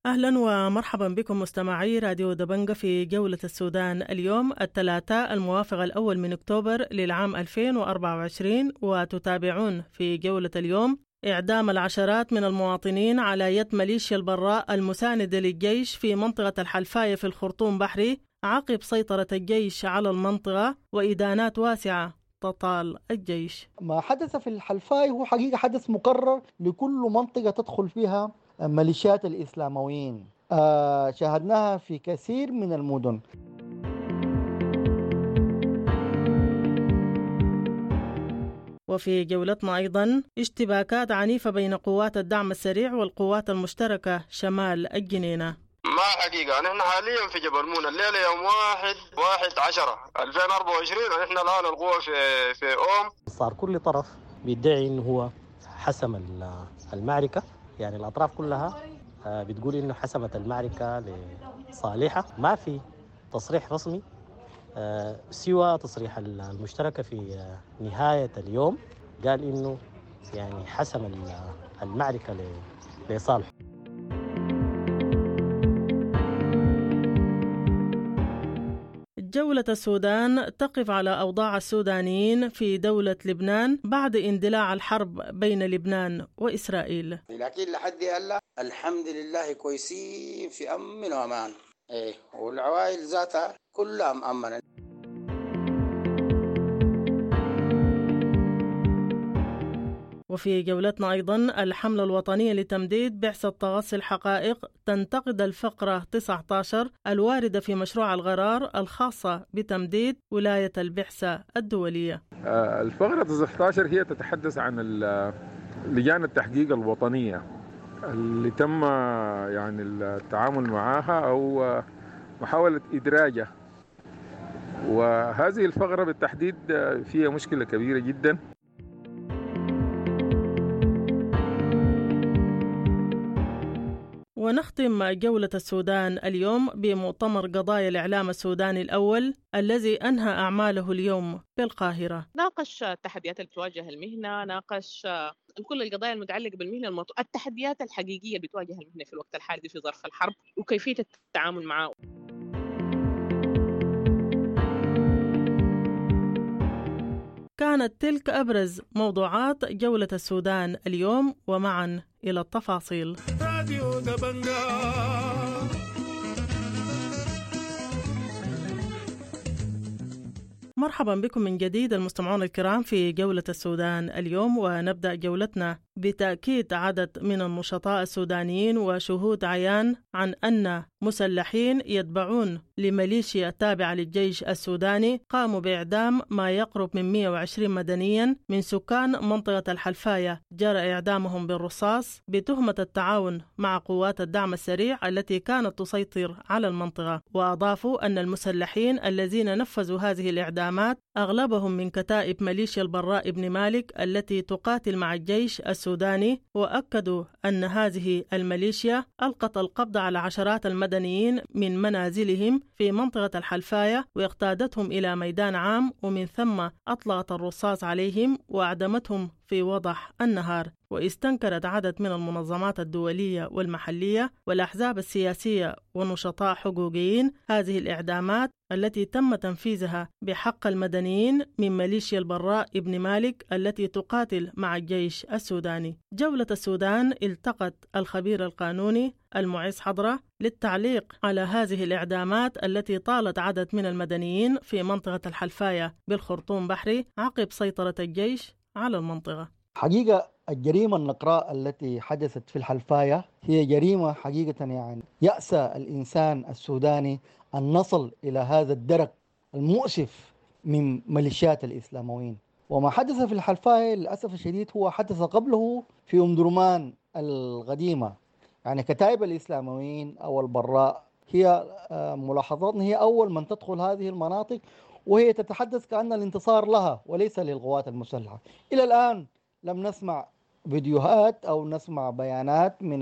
أهلا ومرحبا بكم مستمعي راديو دبنجة في جولة السودان اليوم الثلاثاء الموافق الأول من أكتوبر للعام 2024، وتتابعون في جولة اليوم إعدام العشرات من المواطنين على يد ميليشيا البراء المساندة للجيش في منطقة الحلفاية في الخرطوم بحري عقب سيطرة الجيش على المنطقة وإدانات واسعة تطال الجيش. ما حدث في الحلفاي هو حقيقة حدث مكرر لكل منطقة تدخل فيها ميليشيات الإسلامويين. شاهدناها في كثير من المدن. وفي جولتنا أيضا اشتباكات عنيفة بين قوات الدعم السريع والقوات المشتركة شمال الجنينة. ما حقيقة نحن حاليا في جبل مونة الليلة يوم 1/10/2024. نحن الآن القوة في أوم. صار كل طرف بيدعي إنه هو حسم المعركة، يعني الأطراف كلها بتقول إنه حسمت المعركة لصالحها. ما في تصريح رسمي سوى تصريح المشتركة في نهاية اليوم، قال إنه يعني حسم المعركة لصالحه. جولة السودان تقف على أوضاع السودانيين في دولة لبنان بعد اندلاع الحرب بين لبنان وإسرائيل. لكن لحد هلا الحمد لله كويسين في أمن وأمان، والعوائل ذاتها كلها مأمنة. وفي جولتنا أيضا الحملة الوطنية لتمديد بعثة تغطي الحقائق تنتقد الفقرة 19 الواردة في مشروع القرار الخاصة بتمديد ولاية البعثة الدولية. الفقرة 19 هي تتحدث عن لجان التحقيق الوطنية اللي تم يعني التعامل معها أو محاولة إدراجها، وهذه الفقرة بالتحديد فيها مشكلة كبيرة جدا. ونختم جولة السودان اليوم بمؤتمر قضايا الإعلام السوداني الأول الذي أنهى أعماله اليوم بالقاهرة. ناقش التحديات اللي بتواجه المهنة، ناقش كل القضايا المتعلقة بالمهنة، التحديات الحقيقية اللي بتواجه المهنة في الوقت الحالي في ظرف الحرب وكيفية التعامل معها. كانت تلك أبرز موضوعات جولة السودان اليوم، ومعا إلى التفاصيل. مرحبا بكم من جديد المستمعون الكرام في جولة السودان اليوم، ونبدأ جولتنا بتأكيد عدد من النشطاء السودانيين وشهود عيان عن أن مسلحين يتبعون لميليشيا تابعة للجيش السوداني قاموا بإعدام ما يقرب من 120 مدنيا من سكان منطقة الحلفاية، جرى إعدامهم بالرصاص بتهمة التعاون مع قوات الدعم السريع التي كانت تسيطر على المنطقة. وأضافوا أن المسلحين الذين نفذوا هذه الإعدامات أغلبهم من كتائب ميليشيا البراء ابن مالك التي تقاتل مع الجيش السوداني، وأكدوا أن هذه الميليشيا ألقت القبض على عشرات المدنيين من منازلهم في منطقة الحلفاية واقتادتهم إلى ميدان عام، ومن ثم أطلقت الرصاص عليهم وأعدمتهم في وضح النهار. واستنكرت عدد من المنظمات الدولية والمحلية والأحزاب السياسية ونشطاء حقوقيين هذه الإعدامات التي تم تنفيذها بحق المدنيين من ميليشيا البراء ابن مالك التي تقاتل مع الجيش السوداني. جولة السودان التقت الخبير القانوني المعز حضرة للتعليق على هذه الإعدامات التي طالت عدد من المدنيين في منطقة الحلفاية بالخرطوم بحري عقب سيطرة الجيش على المنطقة. حقيقة الجريمة النقراء التي حدثت في الحلفاية هي جريمة حقيقة يعني يأسى الإنسان السوداني أن نصل إلى هذا الدرك المؤسف من ميليشيات الإسلامويين. وما حدث في الحلفاية للأسف الشديد هو حدث قبله في أم درمان القديمة. يعني كتائب الإسلامويين أو البراء هي ملاحظاتنا هي أول من تدخل هذه المناطق، وهي تتحدث كأن الانتصار لها وليس للقوات المسلحة. إلى الآن لم نسمع فيديوهات أو نسمع بيانات من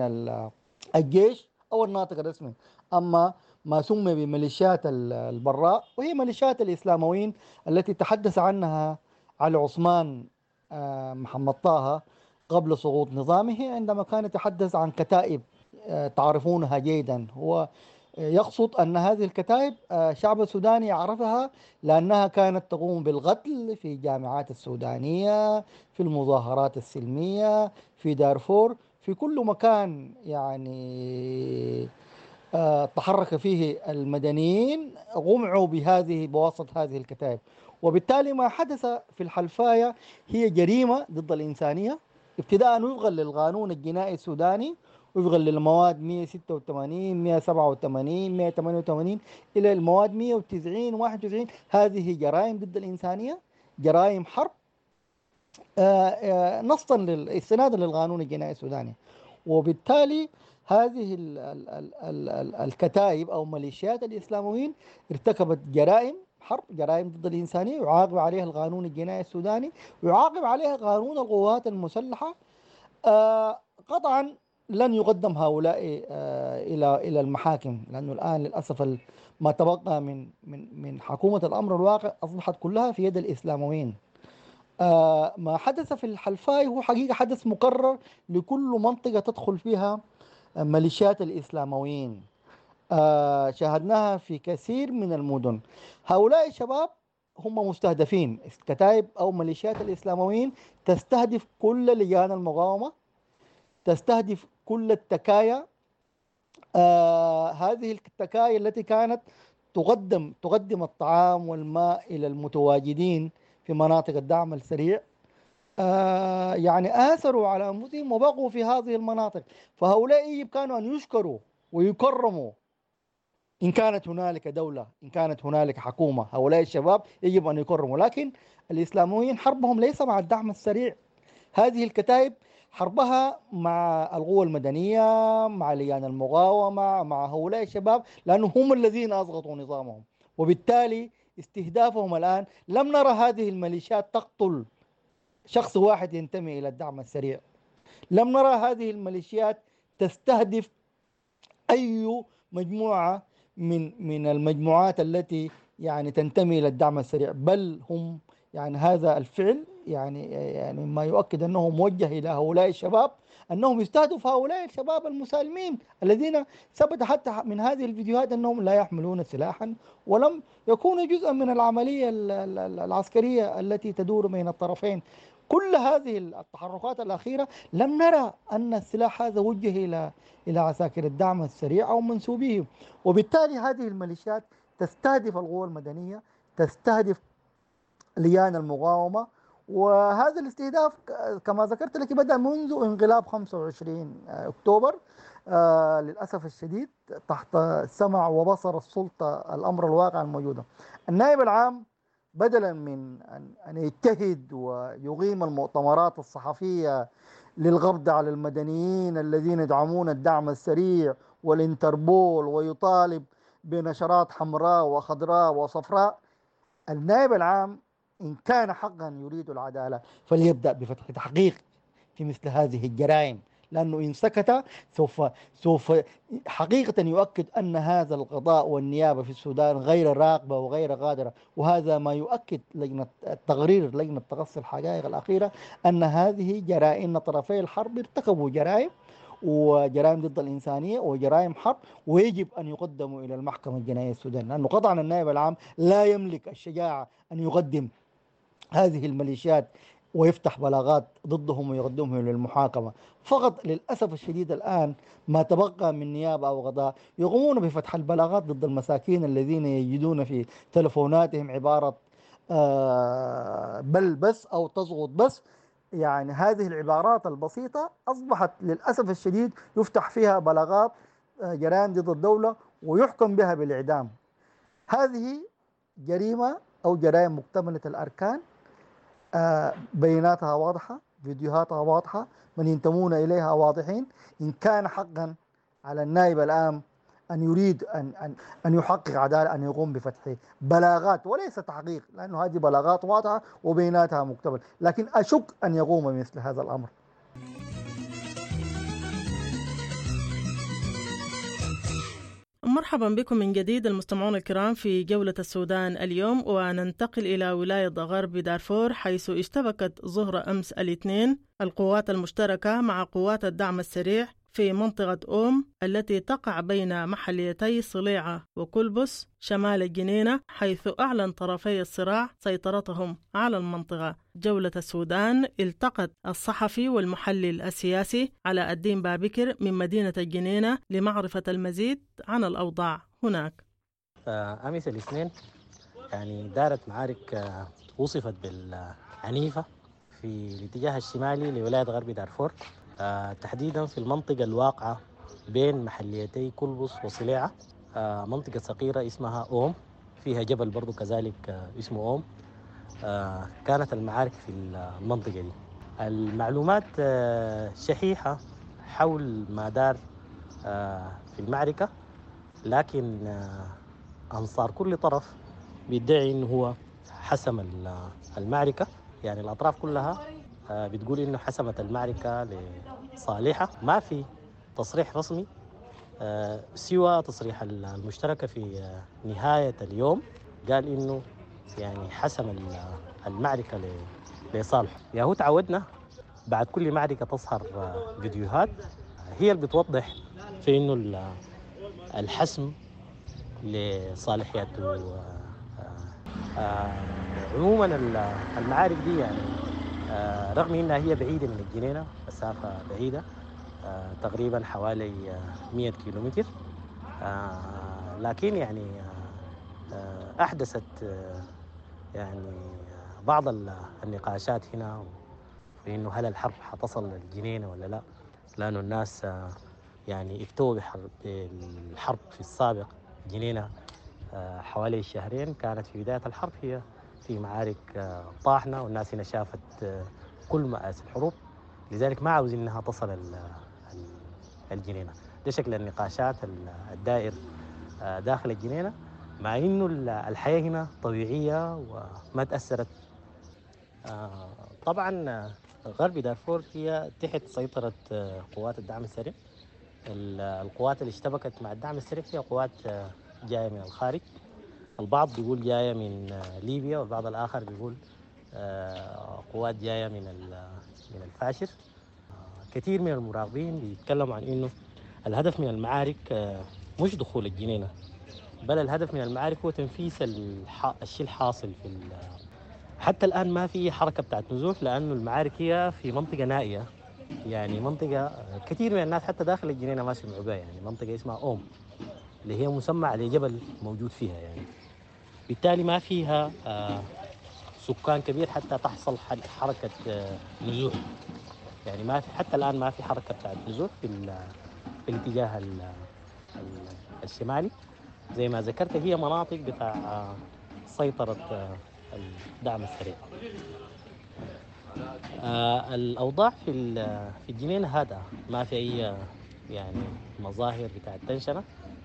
الجيش أو الناطق الرسمي. أما ما سمي بميليشيات البراء وهي ميليشيات الإسلامويين التي تحدث عنها علي عثمان محمد طه قبل سقوط نظامه عندما كان يتحدث عن كتائب تعرفونها جيدا. هو يقصد أن هذه الكتائب الشعب السوداني يعرفها لأنها كانت تقوم بالقتل في الجامعات السودانية، في المظاهرات السلمية، في دارفور، في كل مكان يعني تحرك فيه المدنيين غمعوا بواسطة هذه الكتائب. وبالتالي ما حدث في الحلفاية هي جريمة ضد الإنسانية، ابتداء وفقا للقانون الجنائي السوداني، وفقا للمواد 186 187 188 إلى المواد 190 91. هذه جرائم ضد الإنسانية، جرائم حرب نصا استنادا للقانون الجنائي السوداني. وبالتالي هذه الكتائب أو ميليشيات الإسلاميين ارتكبت جرائم حرب، جرائم ضد الإنسانية، يعاقب عليها القانون الجنائي السوداني، ويعاقب عليها قانون القوات المسلحة. قطعا لن يقدم هؤلاء إلى المحاكم، لأنه الآن للأسف ما تبقى من حكومة الأمر الواقع أصبحت كلها في يد الإسلاميين. ما حدث في الحلفاي هو حقيقة حدث مكرر لكل منطقة تدخل فيها ميليشيات الإسلاميين. شاهدناها في كثير من المدن. هؤلاء الشباب هم مستهدفين، كتائب أو ميليشيات الإسلاميين تستهدف كل لجان المقاومة، تستهدف كل التكايا. هذه التكايا التي كانت تقدم الطعام والماء إلى المتواجدين في مناطق الدعم السريع، يعني آثروا على أنفسهم وبقوا في هذه المناطق. فهؤلاء يجب كانوا أن يشكروا ويكرموا إن كانت هنالك دولة، إن كانت هنالك حكومة. هؤلاء الشباب يجب أن يكرموا، لكن الإسلاميين حربهم ليس مع الدعم السريع. هذه الكتائب حربها مع القوى المدنية، مع لجان المقاومة، مع هؤلاء الشباب، لأنهم هم الذين أسقطوا نظامهم. وبالتالي استهدافهم الآن، لم نرى هذه الميليشيات تقتل شخص واحد ينتمي إلى الدعم السريع، لم نرى هذه الميليشيات تستهدف أي مجموعة من المجموعات التي يعني تنتمي إلى الدعم السريع، بل هم يعني هذا الفعل يعني ما يؤكد أنه موجه إلى هؤلاء الشباب، أنهم يستهدفوا هؤلاء الشباب المسالمين الذين ثبت حتى من هذه الفيديوهات أنهم لا يحملون سلاحا ولم يكونوا جزءا من العملية العسكرية التي تدور بين الطرفين. كل هذه التحركات الأخيرة لم نرى أن السلاح هذا وجه إلى عساكر الدعم السريع أو منسوبيه. وبالتالي هذه الميليشيات تستهدف القوى المدنية، تستهدف لجان المقاومة. وهذا الاستهداف كما ذكرت لك بدأ منذ انقلاب 25 أكتوبر للأسف الشديد تحت سمع وبصر السلطة الأمر الواقع الموجودة. النائب العام بدلا من أن يجتهد ويقيم المؤتمرات الصحفية للقبض على المدنيين الذين يدعمون الدعم السريع والإنتربول ويطالب بنشرات حمراء وخضراء وصفراء، النائب العام إن كان حقا يريد العدالة فليبدأ بفتح تحقيق في مثل هذه الجرائم، لأنه إن سكت سوف حقيقة يؤكد أن هذا القضاء والنيابة في السودان غير راقبة وغير قادرة. وهذا ما يؤكد لجنة تقصي الحقائق الأخيرة أن هذه جرائم طرفي الحرب ارتكبوا جرائم وجرائم ضد الإنسانية وجرائم حرب، ويجب أن يقدموا إلى المحكمة الجنائية السودانية، لأنه قطعا النائب العام لا يملك الشجاعة أن يقدم هذه الميليشيات ويفتح بلاغات ضدهم ويقدمهم للمحاكمة. فقط للأسف الشديد الآن ما تبقى من نيابة أو قضاء يقومون بفتح البلاغات ضد المساكين الذين يجدون في تلفوناتهم عبارة بل بس أو تضغط بس. يعني هذه العبارات البسيطة أصبحت للأسف الشديد يفتح فيها بلاغات جرائم ضد الدولة ويحكم بها بالإعدام. هذه جريمة أو جرائم مكتملة الأركان، بياناتها واضحة، فيديوهاتها واضحة، من ينتمون إليها واضحين. إن كان حقا على النائب العام أن يريد أن يحقق عدالة أن يقوم بفتح بلاغات وليس تحقيق، لأنه هذه بلاغات واضحة وبياناتها مكتملة، لكن أشك أن يقوم بمثل هذا الأمر. مرحبا بكم من جديد المستمعون الكرام في جولة السودان اليوم، وننتقل إلى ولاية غرب دارفور، حيث اشتبكت ظهر أمس الاثنين القوات المشتركة مع قوات الدعم السريع في منطقة أوم التي تقع بين محليتي صليعة وكلبس شمال الجنينة، حيث أعلن طرفي الصراع سيطرتهم على المنطقة. جولة السودان التقت الصحفي والمحلل السياسي علاء الدين بابكر من مدينة الجنينة لمعرفة المزيد عن الأوضاع هناك. أمس الاثنين يعني دارت معارك وصفت بالعنيفة في الاتجاه الشمالي لولاية غرب دارفور، تحديدا في المنطقة الواقعة بين محليتي كلبس وصليعة، منطقة صغيرة اسمها أوم، فيها جبل برضو كذلك اسمه أوم. كانت المعارك في المنطقة دي. المعلومات شحيحة حول ما دار في المعركة، لكن أنصار كل طرف بيدعي إنه هو حسم المعركة. يعني الأطراف كلها بتقول إنه حسمت المعركة لصالحة. ما في تصريح رسمي سوى تصريح المشتركة في نهاية اليوم، قال إنه يعني حسم المعركة لصالح. يا هو تعودنا بعد كل معركة تظهر فيديوهات هي اللي بتوضح في إنه الحسم لصالحيته. عموما المعارك دي يعني رغم انها هي بعيده من الجنينه، مسافه بعيده تقريبا حوالي 100 كيلومتر، لكن يعني احدثت يعني بعض النقاشات هنا في انه هل الحرب حتصل للجنينه ولا لا، لانه الناس يعني افتوا بالحرب في السابق. جنينه حوالي شهرين كانت في بداية الحرب هي في معارك طاحنة، والناس هنا شافت كل مآسي الحروب، لذلك ما عاوز إنها تصل الجنينة. ده شكل النقاشات الدائر داخل الجنينة، مع إنه الحياة هنا طبيعية وما تأثرت. طبعا غرب دارفور هي تحت سيطرة قوات الدعم السريع. القوات اللي اشتبكت مع الدعم السريع هي قوات جاية من الخارج، البعض بيقول جاية من ليبيا، والبعض الآخر بيقول قوات جاية من الفاشر. كثير من المراقبين بيتكلموا عن إنه الهدف من المعارك مش دخول الجنينة، بل الهدف من المعارك هو تنفيذ الشيء الحاصل حتى الآن ما في حركة بتاعت نزوح، لأنه المعارك هي في منطقة نائية، يعني منطقة كثير من الناس حتى داخل الجنينة ما سمعوا بها، يعني منطقة اسمها أوم اللي هي مسمى على جبل موجود فيها، يعني بالتالي ما فيها سكان كبير حتى تحصل حركة نزوح. يعني ما في حتى الآن ما في حركة بتاعت نزوح في الاتجاه الشمالي. زي ما ذكرت هي مناطق بتاع سيطرة الدعم السريع. الأوضاع في الجنينة هادئة، ما في أي يعني مظاهر بتاعت تنشنة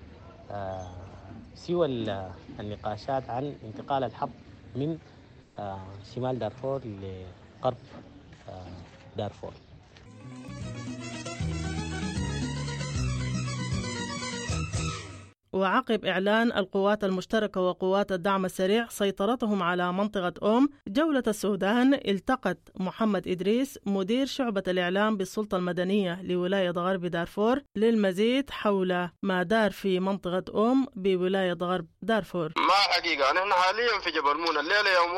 سوى النقاشات عن انتقال الحرب من شمال دارفور لغرب دارفور. وعقب إعلان القوات المشتركة وقوات الدعم السريع سيطرتهم على منطقة أوم، جولة السودان التقت محمد إدريس مدير شعبة الإعلام بالسلطة المدنية لولاية غرب دارفور للمزيد حول ما دار في منطقة أوم بولاية غرب دارفور. ما حقيقة نحن حاليا في جبل مونة الليلة يوم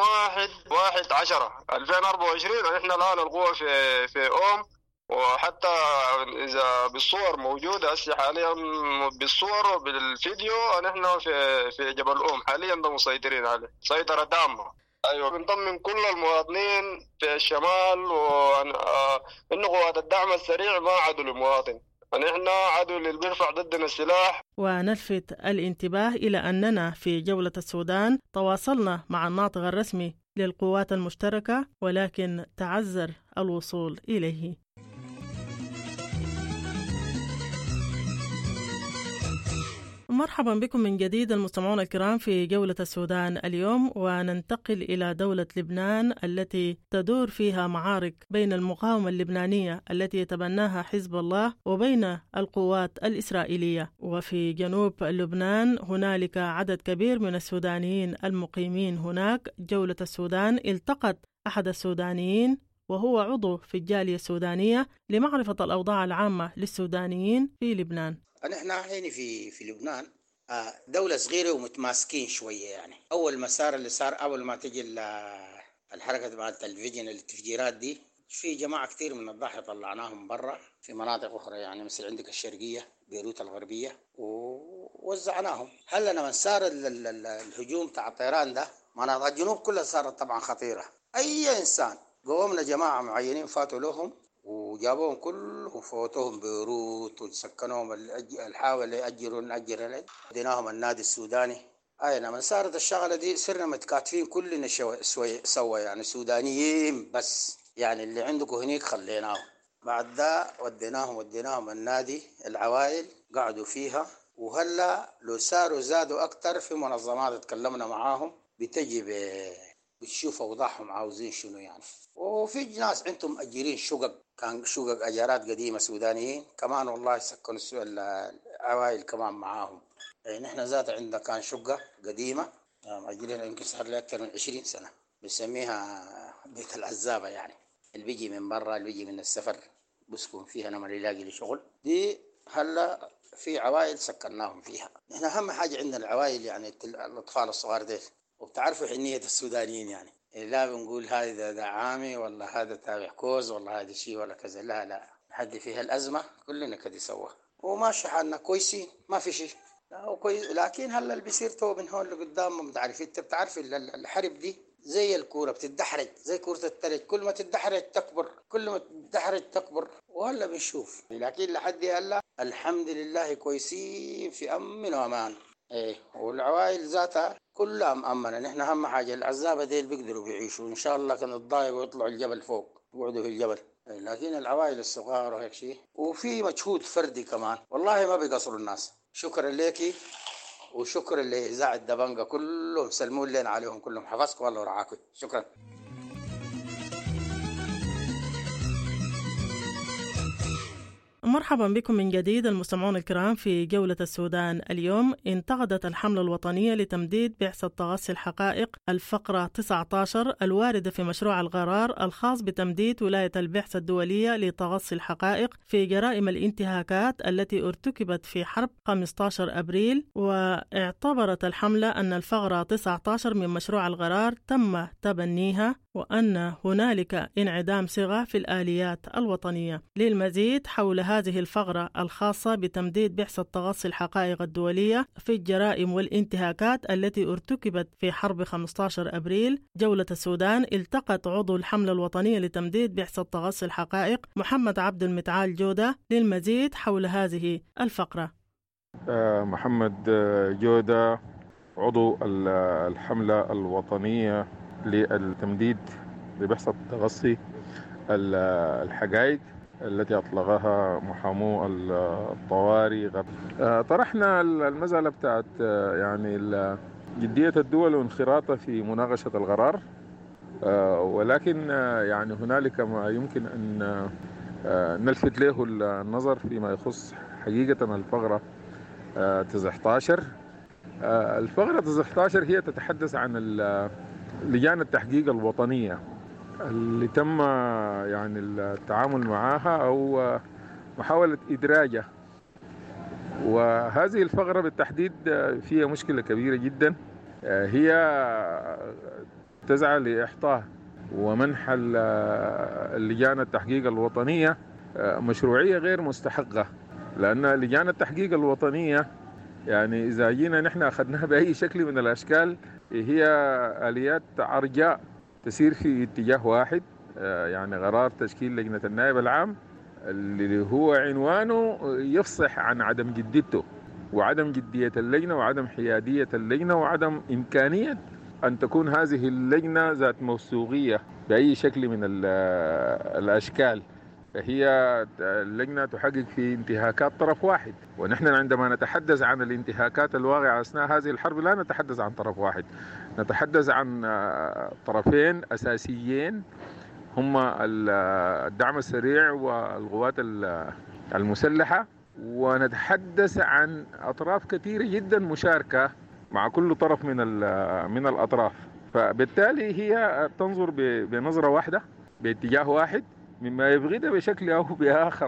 1/10/2024. نحن الآن القوة في أوم، وحتى إذا بالصور موجودة هسه حاليا بالصور وبالفيديو نحن في جبل أوم حاليا مسيطرين عليه سيطرة تامة. أيوة بنطمن كل المواطنين في الشمال إنه قوات الدعم السريع ما عدو للمواطن، نحن عدو اللي بيرفع ضدنا السلاح. ونلفت الانتباه إلى أننا في جولة السودان تواصلنا مع الناطق الرسمي للقوات المشتركة، ولكن تعذر الوصول إليه. مرحبا بكم من جديد المستمعون الكرام في جولة السودان اليوم، وننتقل إلى دولة لبنان التي تدور فيها معارك بين المقاومة اللبنانية التي يتبناها حزب الله وبين القوات الإسرائيلية. وفي جنوب لبنان هنالك عدد كبير من السودانيين المقيمين هناك. جولة السودان التقت أحد السودانيين وهو عضو في الجالية السودانية لمعرفة الأوضاع العامة للسودانيين في لبنان. نحن هنا في لبنان دولة صغيرة ومتماسكين شوية. يعني أول مسار اللي صار أول ما تجي الحركة مع الفيجن التفجيرات دي، في جماعة كتير من الضاحية طلعناهم برا في مناطق أخرى، يعني مثل عندك الشرقية، بيروت الغربية، ووزعناهم. هلا لما صار الهجوم تاع الطيران ده، مناطق الجنوب كلها صارت طبعا خطيرة. أي إنسان قومنا جماعة معينين فاتوا لهم وجابوهم كلهم، فوتوهم بيروت وسكنوهم، الحاول يأجروا نأجر، وديناهم النادي السوداني. لما صارت الشغلة دي صرنا متكاتفين كلنا سوا، يعني سودانيين بس، يعني اللي عندكم هنيك خليناهم. بعد ده وديناهم النادي، العوائل قعدوا فيها. وهلا لو صاروا زادوا أكتر، في منظمات تكلمنا معاهم بتجي بتشوف أوضاعهم عاوزين شنو يعني. وفي ناس عندهم أجيرين شقق، كان شقق أجارات قديمة سودانيين كمان، والله سكنوا العوائل كمان معاهم. نحن ذات عندنا كان شقة قديمة مأجرين، يمكن صار لي أكثر من 20 سنة، بنسميها بيت العزابة. يعني اللي بيجي من برا، اللي بيجي من السفر بسكن فيها لما يلاقي لي شغل. دي هلا في عوائل سكناهم فيها. نحن أهم حاجة عندنا العوائل، يعني الأطفال الصغار ديل. وبتعرفوا حنية السودانيين، يعني لا بنقول هذا ده عامي ولا هذا تابع كوز ولا هذا شيء ولا كذا، لا حد فيها الأزمة كلنا كده سوا وماشي حالنا كويسين، ما في شيء كويس. لكن هلا اللي بيصير تو من هون لقدام ما بتعرف الحرب دي زي الكورة بتتدحرج، زي كورة التلج، كل ما تتدحرج تكبر، كل ما تتدحرج تكبر. وهلا بنشوف، لكن لحد هلا الحمد لله كويسين في أمن وأمان. والعوائل ذاتها كلها مأمنة. نحن أهم حاجة العزابة ديل بيقدروا بيعيشوا إن شاء الله، كانوا تضايقوا ويطلعوا الجبل فوق يقعدوا في الجبل. لكن العوائل الصغار وهيك شيء، وفي مجهود فردي كمان، والله ما بيقصروا الناس. شكرا ليكي وشكرا لإذاعة دبنجة، كلهم سلمون لنا عليهم كلهم، حفظكم الله ورعاكم. شكرا. مرحبا بكم من جديد المستمعون الكرام في جولة السودان اليوم. انتقدت الحملة الوطنية لتمديد بعثة تغصي الحقائق الفقرة 19 الواردة في مشروع القرار الخاص بتمديد ولاية البعثة الدولية لتغصي الحقائق في جرائم الانتهاكات التي ارتكبت في حرب 15 أبريل. واعتبرت الحملة أن الفقرة 19 من مشروع القرار تم تبنيها وأن هنالك انعدام صغة في الآليات الوطنية. للمزيد حول هذه الفقرة الخاصة بتمديد بعثة تغصي الحقائق الدولية في الجرائم والانتهاكات التي ارتكبت في حرب 15 أبريل، جولة السودان التقت عضو الحملة الوطنية لتمديد بعثة تغصي الحقائق محمد عبد المتعال جودة للمزيد حول هذه الفقرة. محمد جودة عضو الحملة الوطنية للتمديد ببعثة تغصي الحقائق التي أطلقها محامو الطواري. طرحنا المسألة بتاعت يعني جدية الدول وانخراطها في مناقشة القرار، ولكن يعني هنالك ما يمكن أن نلفت له النظر فيما يخص حقيقة الفقرة 19. الفقرة 19 هي تتحدث عن لجان التحقيق الوطنية اللي تم يعني التعامل معها أو محاولة إدراجها. وهذه الفقرة بالتحديد فيها مشكلة كبيرة جدا، هي تسعى لإحطاء ومنح لجان التحقيق الوطنية مشروعية غير مستحقة، لأن لجان التحقيق الوطنية يعني إذا جينا نحن أخذناها بأي شكل من الأشكال هي آليات عرجاء تسير في اتجاه واحد، يعني قرار تشكيل لجنة النائب العام اللي هو عنوانه يفصح عن عدم جديته وعدم جدية اللجنة وعدم حيادية اللجنة وعدم إمكانية أن تكون هذه اللجنة ذات موثوقية بأي شكل من الأشكال. هي اللجنة تحقق في انتهاكات طرف واحد، ونحن عندما نتحدث عن الانتهاكات الواقعة أثناء هذه الحرب لا نتحدث عن طرف واحد، نتحدث عن طرفين أساسيين هما الدعم السريع والقوات المسلحة، ونتحدث عن أطراف كثيرة جدا مشاركة مع كل طرف من الأطراف. فبالتالي هي تنظر بنظرة واحدة باتجاه واحد، مما يبغضها بشكل أو بآخر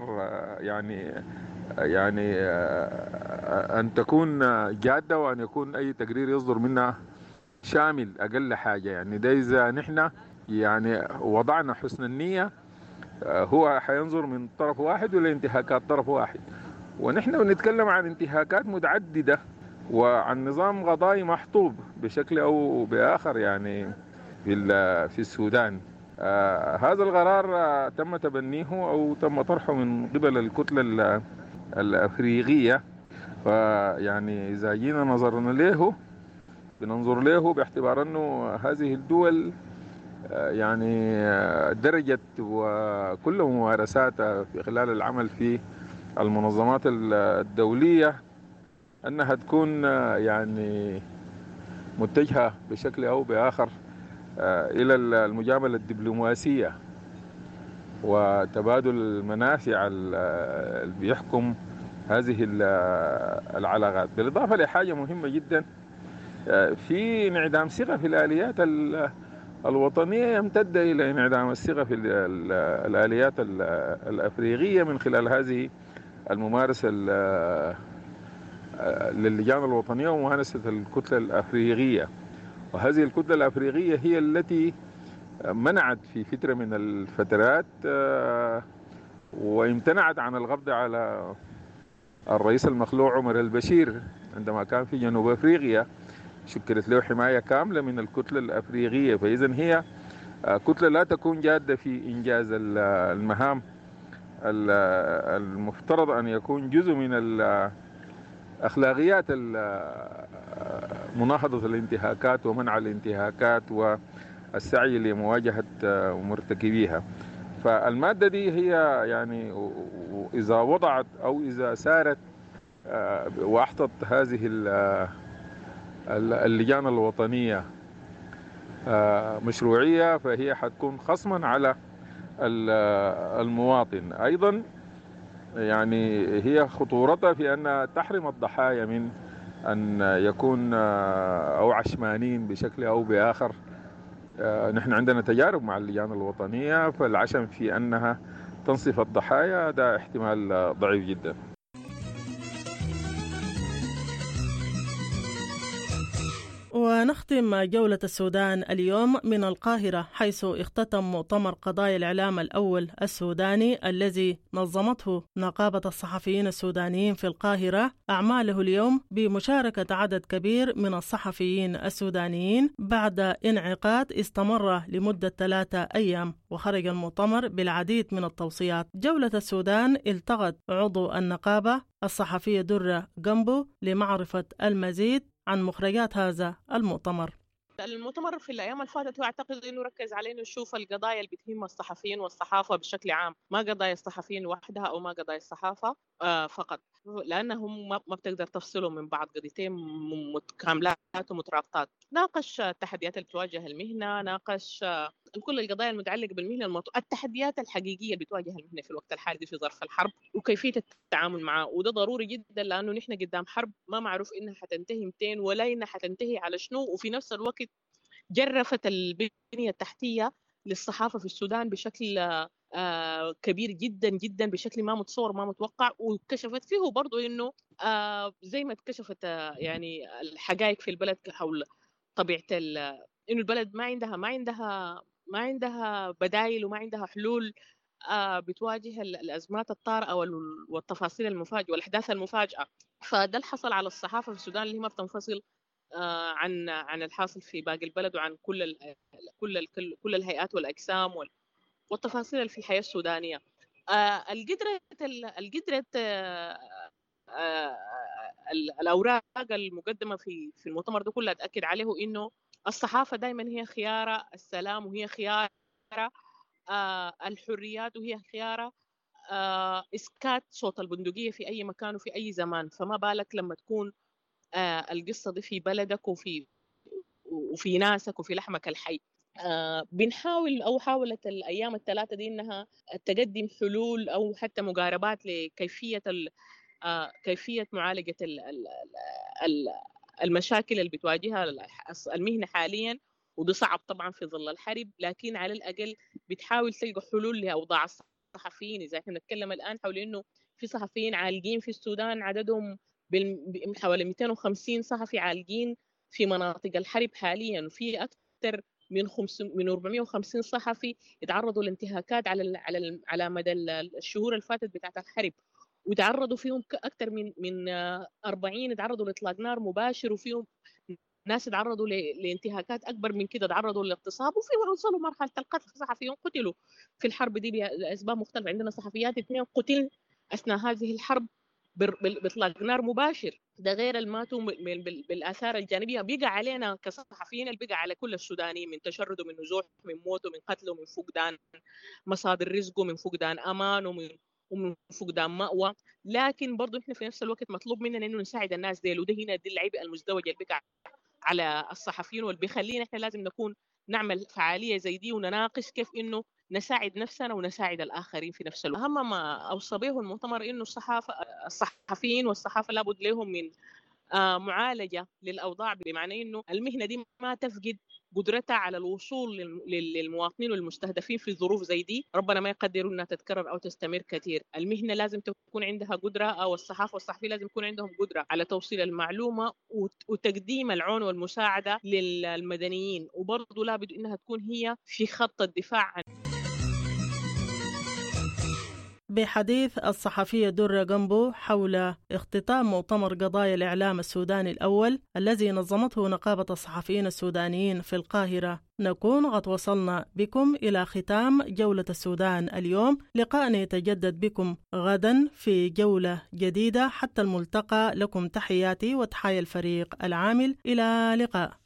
يعني أن تكون جادة، وأن يكون أي تقرير يصدر منها شامل أقل حاجة. يعني ده إذا نحن يعني وضعنا حسن النية، هو حينظر من طرف واحد ولا انتهاكات طرف واحد. ونحن بنتكلم عن انتهاكات متعددة وعن نظام قضائي محطوط بشكل أو بآخر يعني في السودان. هذا القرار تم تبنيه أو تم طرحه من قبل الكتلة الأفريقية. فيعني إذا جينا نظرنا له بننظر له باعتبار أنه هذه الدول يعني درجت وكل ممارساتها في خلال العمل في المنظمات الدولية أنها تكون يعني متجهة بشكل أو بآخر إلى المجاملة الدبلوماسية وتبادل المنافع اللي بيحكم هذه العلاقات، بالإضافة لحاجة مهمة جدا في انعدام ثقة في الآليات الوطنية يمتد إلى انعدام الثقة في الآليات الأفريقية من خلال هذه الممارسة للجان الوطنية وممارسة الكتلة الأفريقية. وهذه الكتلة الأفريقية هي التي منعت في فترة من الفترات وامتنعت عن القبض على الرئيس المخلوع عمر البشير عندما كان في جنوب أفريقيا. شكلت له حماية كاملة من الكتلة الأفريقية. فإذن هي كتلة لا تكون جادة في إنجاز المهام المفترض أن يكون جزء من أخلاقيات مناهضة الانتهاكات ومنع الانتهاكات والسعي لمواجهة مرتكبيها. فالمادة دي هي يعني إذا وضعت أو إذا سارت وأحطت هذه اللجان الوطنية مشروعية، فهي حتكون خصما على المواطن. أيضا يعني هي خطورتها في أن تحرم الضحايا من أن يكون أو عشمانين بشكل أو بآخر. نحن عندنا تجارب مع اللجان الوطنية، فالعشم في أنها تنصف الضحايا ده احتمال ضعيف جدا. ونختم جولة السودان اليوم من القاهرة، حيث اختتم مؤتمر قضايا الإعلام الأول السوداني الذي نظمته نقابة الصحفيين السودانيين في القاهرة أعماله اليوم بمشاركة عدد كبير من الصحفيين السودانيين بعد انعقاد استمر لمدة 3 أيام. وخرج المؤتمر بالعديد من التوصيات. جولة السودان التقت عضو النقابة الصحفية درة جنبو لمعرفة المزيد عن مخرجات هذا المؤتمر. المؤتمر في الأيام اللي فاتت أعتقد أنه ركز على أنه نشوف القضايا اللي بتهم الصحفيين والصحافة بشكل عام، ما قضايا الصحفيين لوحدها أو ما قضايا الصحافة فقط، لأنهم ما بتقدر تفصلهم من بعض، قضيتين متكاملات ومترابطات. ناقش التحديات اللي بتواجه المهنة، ناقش كل القضايا المتعلقة بالمهنة، التحديات الحقيقية اللي بتواجه المهنة في الوقت الحالي في ظرف الحرب وكيفية التعامل معه. وده ضروري جدا لأنه نحن قدام حرب ما معروف إنها حتنتهي متين ولا إنها حتنتهي على شنو، وفي نفس الوقت جرفت البنية التحتية للصحافة في السودان بشكل كبير جدا جدا، بشكل ما متصور ما متوقع. وكشفت فيه برضو إنه زي ما اتكشفت يعني الحقائق في البلد حول طبيعة إنه البلد ما عندها بدائل وما عندها حلول بتواجه الأزمات الطارئة والتفاصيل المفاجئة والأحداث المفاجئة. فده اللي حصل على الصحافة في السودان اللي هي ما بتنفصل عن الحاصل في باقي البلد وعن كل الهيئات والأجسام والتفاصيل اللي في الحياة السودانية. القدرة الأوراق المقدمة في المؤتمر ده كلها تأكد عليه إنه الصحافة دائما هي خيارة السلام، وهي خيارة الحريات، وهي خيارة إسكات صوت البندقية في أي مكان وفي أي زمان. فما بالك لما تكون القصة دي في بلدك وفي ناسك وفي لحمك الحي. بنحاول أو حاولت الأيام الثلاثة دي إنها تقدم حلول أو حتى مقاربات لكيفية كيفية معالجة المشاكل اللي بتواجهها المهنة حاليا، وده صعب طبعا في ظل الحرب، لكن على الأقل بتحاول تلقى حلول لأوضاع الصحفيين. إذا احنا نتكلم الآن حول إنه في صحفيين عالقين في السودان عددهم حوالي 250 صحفي عالقين في مناطق الحرب حاليا، وفي أكثر من 450 صحفي يتعرضوا لانتهاكات على مدى الشهور اللي فاتت بتاعت الحرب، وتعرضوا فيهم أكثر من 40 يتعرضوا لإطلاق نار مباشر، وفيهم ناس يتعرضوا لانتهاكات أكبر من كده، تعرضوا للاغتصاب، وفي وصلوا مرحلة القتل. صحفيين قتلوا في الحرب دي لأسباب مختلفة. عندنا صحفيات 2 قتل أثناء هذه الحرب بإطلاق نار مباشر. ده غير الماتوا بالآثار الجانبية بيقع علينا كصحفيين، اللي بيقع على كل السودانيين، من تشرد ومن نزوح من موت ومن قتل ومن فقدان مصادر رزق ومن فقدان أمان ومن فقدان مأوى. لكن برضو احنا في نفس الوقت مطلوب مننا انه نساعد الناس دي، وده هنا دي العبء المزدوج اللي بيقع على الصحفيين، واللي بيخلينا احنا لازم نعمل فعالية زي دي ونناقش كيف انه نساعد نفسنا ونساعد الآخرين في نفس الوقت. أهم ما أوصى به المؤتمر إنه الصحفيين والصحافة لابد لهم من معالجة للأوضاع، بمعنى إنه المهنة دي ما تفقد قدرتها على الوصول للمواطنين والمستهدفين في ظروف زي دي. ربنا ما يقدر انها تتكرر او تستمر كثير. المهنه لازم تكون عندها قدره، او الصحافه والصحفيين لازم يكون عندهم قدره على توصيل المعلومه وتقديم العون والمساعده للمدنيين، وبرضه لابد انها تكون هي في خط الدفاع عن. بحديث الصحفية درة جنبو حول اختتام مؤتمر قضايا الإعلام السوداني الأول الذي نظمته نقابة الصحفيين السودانيين في القاهرة، نكون قد وصلنا بكم إلى ختام جولة السودان اليوم. لقاءنا يتجدد بكم غدا في جولة جديدة. حتى الملتقى، لكم تحياتي وتحية الفريق العامل. إلى لقاء.